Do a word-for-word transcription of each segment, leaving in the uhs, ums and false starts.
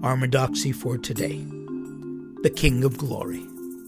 Armadoxy for today, the King of Glory.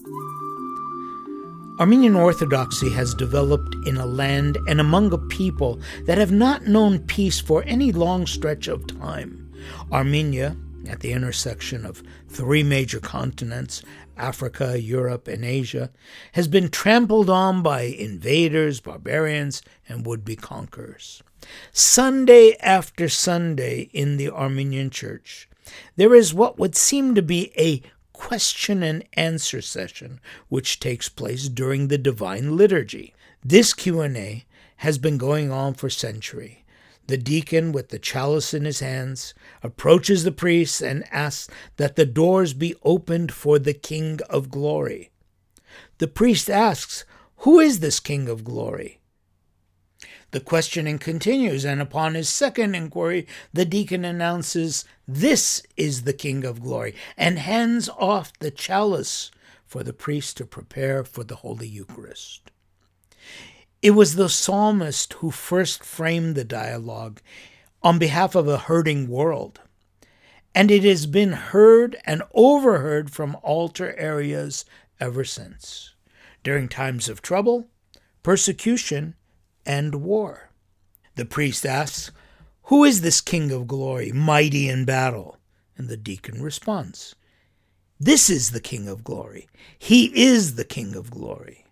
Armenian Orthodoxy has developed in a land and among a people that have not known peace for any long stretch of time. Armenia, at the intersection of three major continents, Africa, Europe, and Asia, has been trampled on by invaders, barbarians, and would-be conquerors. Sunday after Sunday in the Armenian Church, there is what would seem to be a question and answer session which takes place during the Divine Liturgy. This Q and A has been going on for centuries. The deacon, with the chalice in his hands, approaches the priest and asks that the doors be opened for the King of Glory. The priest asks, "Who is this King of Glory?" The questioning continues, and upon his second inquiry, the deacon announces, "This is the King of Glory," and hands off the chalice for the priest to prepare for the Holy Eucharist. It was the psalmist who first framed the dialogue on behalf of a hurting world, and it has been heard and overheard from altar areas ever since, during times of trouble, persecution, and war. The priest asks, "Who is this King of Glory, mighty in battle?" And the deacon responds, "This is the King of Glory. He is the King of Glory."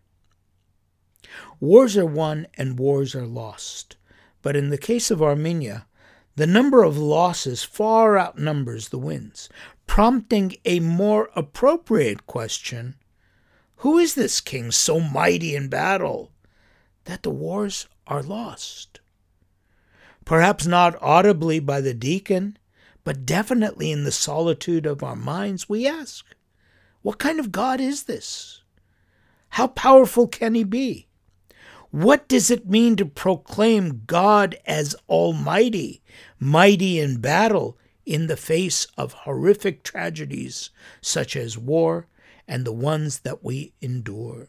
Wars are won and wars are lost, but in the case of Armenia, the number of losses far outnumbers the wins, prompting a more appropriate question: who is this king so mighty in battle that the wars are lost? Perhaps not audibly by the deacon, but definitely in the solitude of our minds, we ask, what kind of God is this? How powerful can he be? What does it mean to proclaim God as almighty, mighty in battle, in the face of horrific tragedies such as war and the ones that we endure?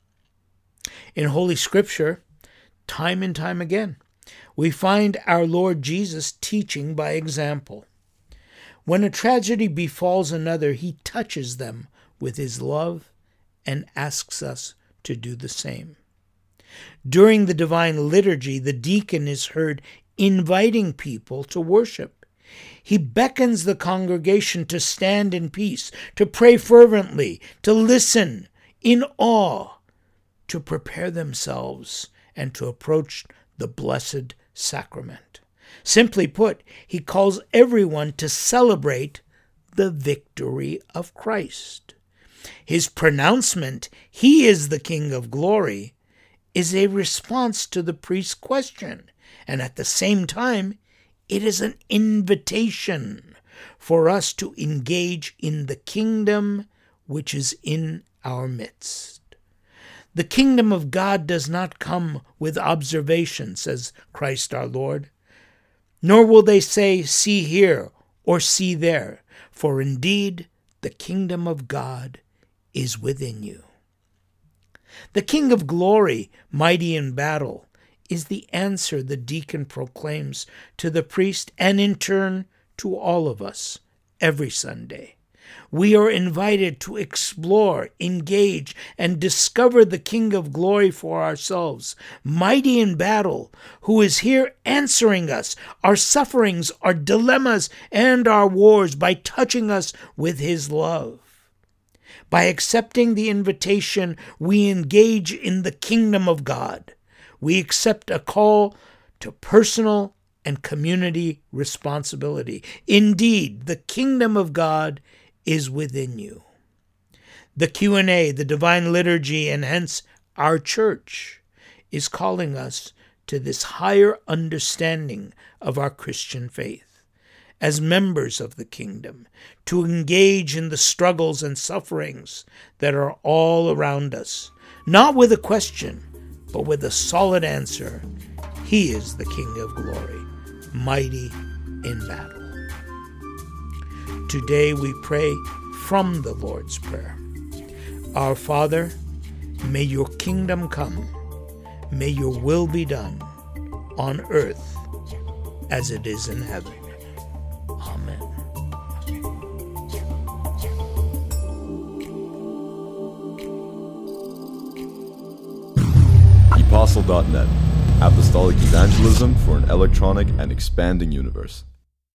In Holy Scripture, time and time again, we find our Lord Jesus teaching by example. When a tragedy befalls another, he touches them with his love and asks us to do the same. During the Divine Liturgy, the deacon is heard inviting people to worship. He beckons the congregation to stand in peace, to pray fervently, to listen in awe, to prepare themselves and to approach the Blessed Sacrament. Simply put, he calls everyone to celebrate the victory of Christ. His pronouncement, "He is the King of Glory," is a response to the priest's question, and at the same time, it is an invitation for us to engage in the kingdom which is in our midst. The kingdom of God does not come with observation, says Christ our Lord, nor will they say, "See here," or "See there," for indeed the kingdom of God is within you. The King of Glory, mighty in battle, is the answer the deacon proclaims to the priest and in turn to all of us every Sunday. We are invited to explore, engage, and discover the King of Glory for ourselves, mighty in battle, who is here answering us, our sufferings, our dilemmas, and our wars by touching us with his love. By accepting the invitation, we engage in the kingdom of God. We accept a call to personal and community responsibility. Indeed, the kingdom of God is within you. The Q and A, the Divine Liturgy, and hence our church, is calling us to this higher understanding of our Christian faith. As members of the kingdom, to engage in the struggles and sufferings that are all around us, not with a question, but with a solid answer. He is the King of Glory, mighty in battle. Today we pray from the Lord's Prayer. Our Father, may your kingdom come, may your will be done on earth as it is in heaven. Amen. apostle dot net. Apostolic evangelism for an electronic and expanding universe.